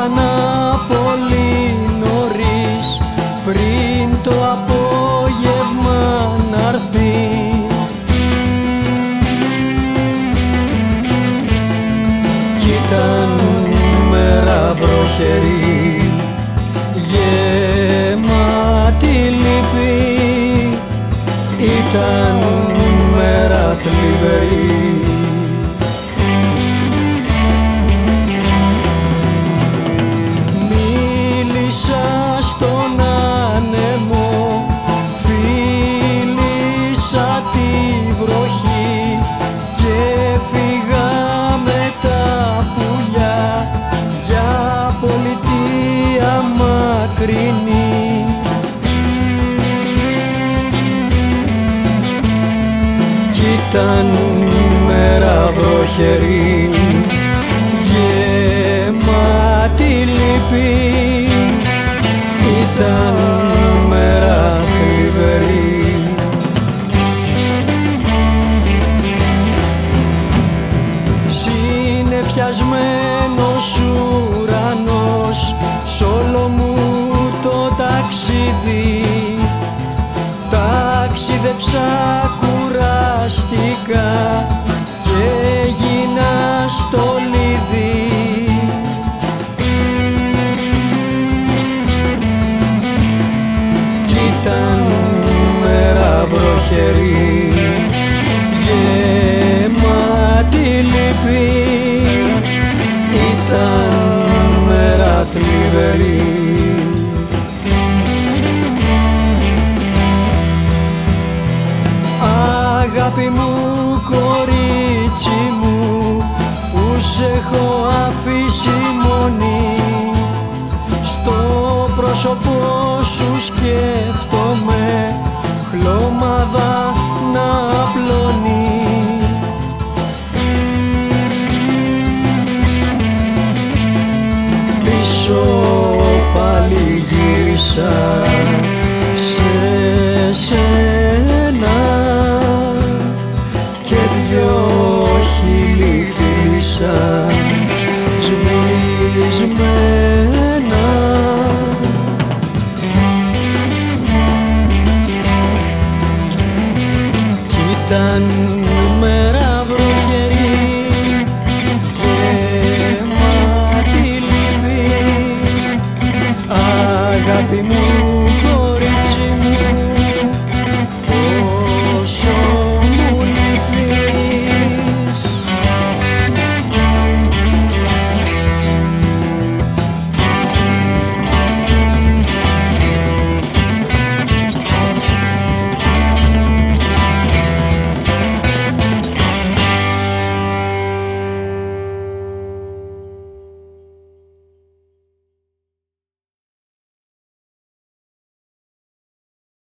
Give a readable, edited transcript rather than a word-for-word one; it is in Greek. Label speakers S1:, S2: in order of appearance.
S1: έκανα πολύ νωρίς πριν το απόγευμα να'ρθεί. Κι ήταν μέρα βροχερή, γεμάτη λύπη, ήταν μέρα θλιβερή. Μίλησα στον άνεμο, φίλησα τη βροχή και φύγα με τα πουλιά για πολιτεία μακρινή. Ήταν μέρα βροχερή, γεμάτη λύπη, ήταν μέρα θλιβερή. Συννεφιασμένος ουρανός σ' όλο μου το ταξίδι, ταξίδεψα κουραστικά και έγινα στολίδι. Κι ήταν μέρα βροχερή, γεμάτη λύπη, ήταν μέρα θλιβερή. Αγάπη μου, κορίτσι μου, που σ' έχω αφήσει μόνη, στο πρόσωπό σου σκέφτομαι χλώμαδα να απλώνει. Πίσω πάλι γύρισα